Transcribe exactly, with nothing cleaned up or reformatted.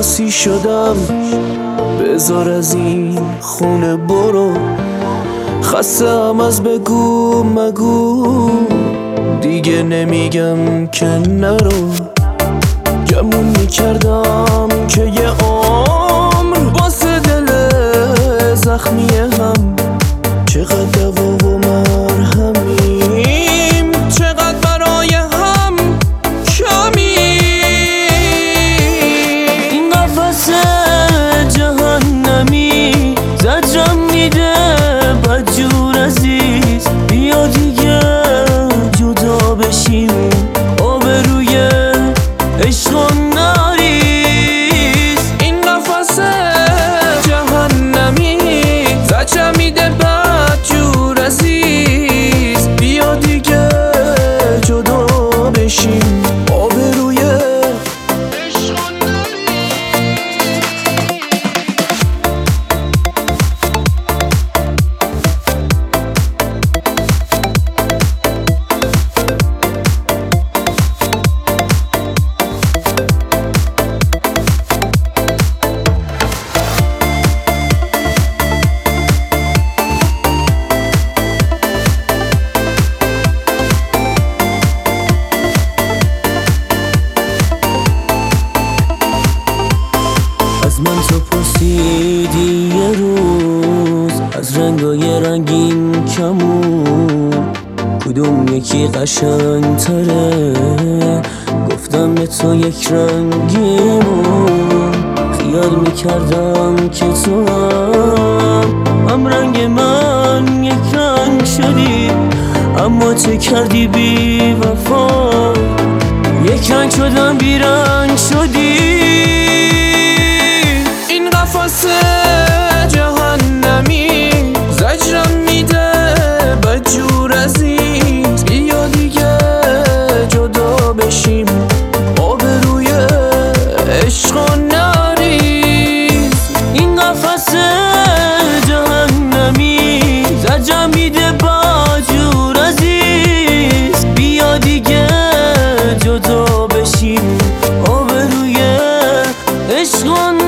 عباسی شدم، بذار از این خونه برو. خستم از بگو مگو، دیگه نمیگم که نرو. گمون میکردم که یه عمر واسه دل زخمی هم، چقدر دوا و مرهمیم، چقدر برای هم کمیم. این قفس جهنمی زجرم میده بدجور عزیز، بیا دیگه جدا بشیم، آبروی عشق و نریز. این قفس جهنمی زجرم میده بدجور عزیز، بیا دیگه جدا بشیم، آبروی عشق و از من تو پرسیدی یه روز از رنگای رنگین کمون، کدوم یکی قشنگ تره؟ گفتم به تو یک رنگیمون. خیال میکردم که تو هم, هم رنگ من یک رنگ شدی، اما چه کردی بی وفا، یک رنگ شدم بی رنگ شدی. قفس جهنمی زجرم میده بدجور عزیز، بیا دیگه جدا بشیم، آبروی عشق و نریز. این قفس جهنمی زجرم میده بدجور عزیز، بیا دیگه جدا بشیم، آبروی عشق و نریز.